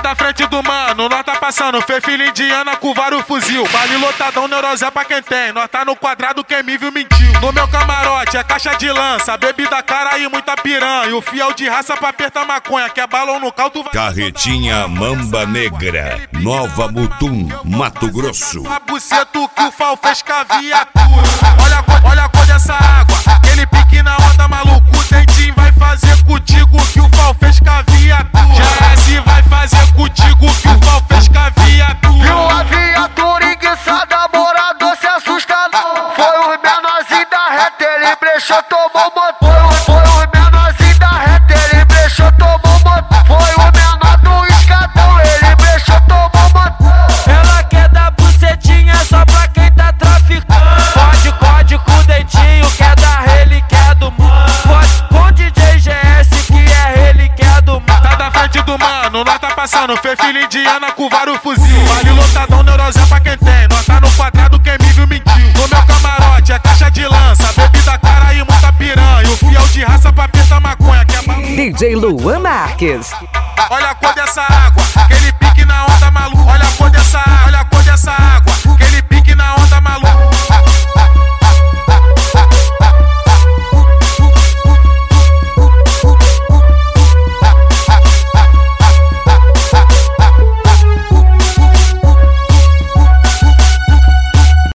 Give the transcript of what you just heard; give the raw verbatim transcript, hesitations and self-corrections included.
da frente do mano, nós tá passando. Fê filha indiana com vários fuzil. Baile lotadão, neurosé pra quem tem. Nós tá no quadrado, quem me viu mentiu. No meu camarote é caixa de lança, bebida cara e muita piranha. E o fiel de raça pra apertar maconha, que é balão no caldo. Carretinha Mamba Negra, Nova Mutum, Mato Grosso. A buceto que o Fal fez com a viatura. Olha a cor, olha a cor dessa água, aquele pique na onda maluco. O dentinho vai fazer contigo que o Fal fez com a viatura. Já se vai fazer contigo que o Fal fez com a viatura. Viu a viatura enguiçada, morador se assusta não. Foi o menorzinho da reta, ele brechou, tomou motor. Foi o menorzinho da reta, ele brechou, tomou motor. Foi o menor do escadão, ele brechou, tomou motor. Ela quer dar bucetinha só pra quem tá traficando. Pode, pode com o dentinho, quer dar ele, quer do mano. Pode com o D J G S, que é ele, quer do mano. Tá da frente do mano, nós tá passando. Fê filha indiana com vários fuzil. Baile lotadão, neurosé pra quem tem. Nós tá no quadrado, quem me viu mentiu. No meu camarote é caixa de lança, bebida cara e muita piranha. E o fiel de raça pra apertar maconha, que é balão. D J Luan Marques. Olha a cor dessa água, aquele